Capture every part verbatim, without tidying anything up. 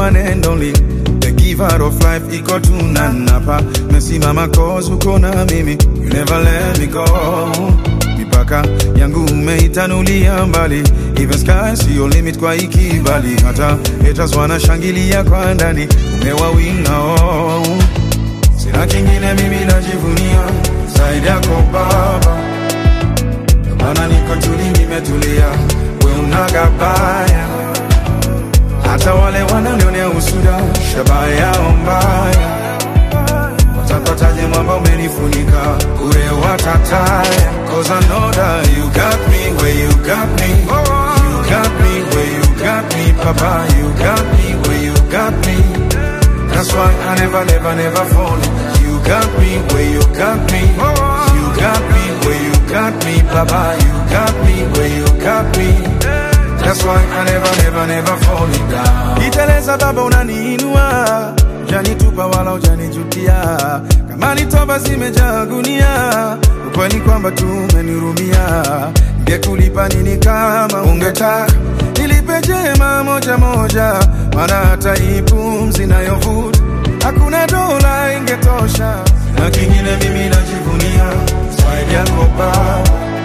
one and only, the giver of life, iko tunanapa. Mesimama cause uko na mimi, you never let me go. Mipaka yangu umeitanulia mbali, even sky see your limit kwa ikibali. Hata haters wanashangilia kwa ndani, umewawinga oh. Sina kingine mimi najivunia zaidi yako baba, maana niko tuli nimetulia, we unagabaya. Hata wale wananionea usuda, shabaya yao mbaya, watapataje mwamba umenifunika, ure watataya. Cause I know that you got me where you got me, you got me where you got me, papa, you got me where you got me. That's why I never, never, never fall. You got me where you got me, you got me where you got me, papa, you got me where you got me. That's why I never, never, never fall down. Iteleza baba unaniinua, janitupa wala ujanijutia. Kama ni toba zimejaa gunia, ukweli kwamba tumenirumia. Ngekulipa nini kama ungetaka, nilipe jema moja moja, maana hata hii pumzi nayovuta hakuna dola ingetosha. Na kingine mimi najivunia zaidi yako baba,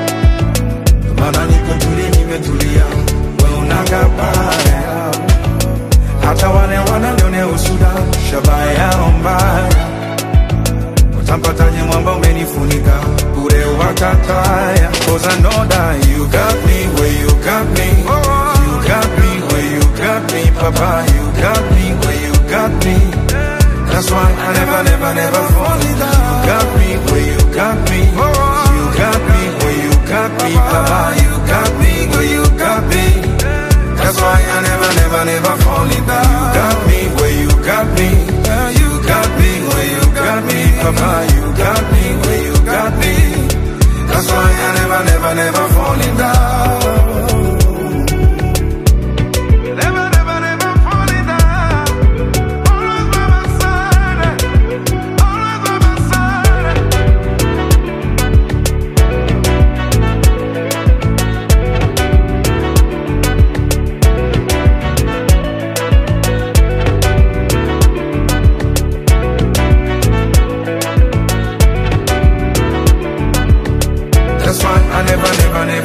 maana niko tuli nimetulia, we unagabaya. Hata wale wananionea usuda, shabaya yao mbaya, utampataje mwamba umenifunika, ure watataya. Cause I know that you got me where you got me, you got me where you got me, papa, you got me where you got me. That's why I never, never, never fall in love. You got me where you got me, you got me where you got me, papa, you got me where you got me. That's why I never, never, never fall in love. You got me where you got me, you got me where you got me, papa, you got me where you got me. That's why I never, never, never fall in love. Never, never, never fall in love. Always by my side, always by my side. That's why I never, never, never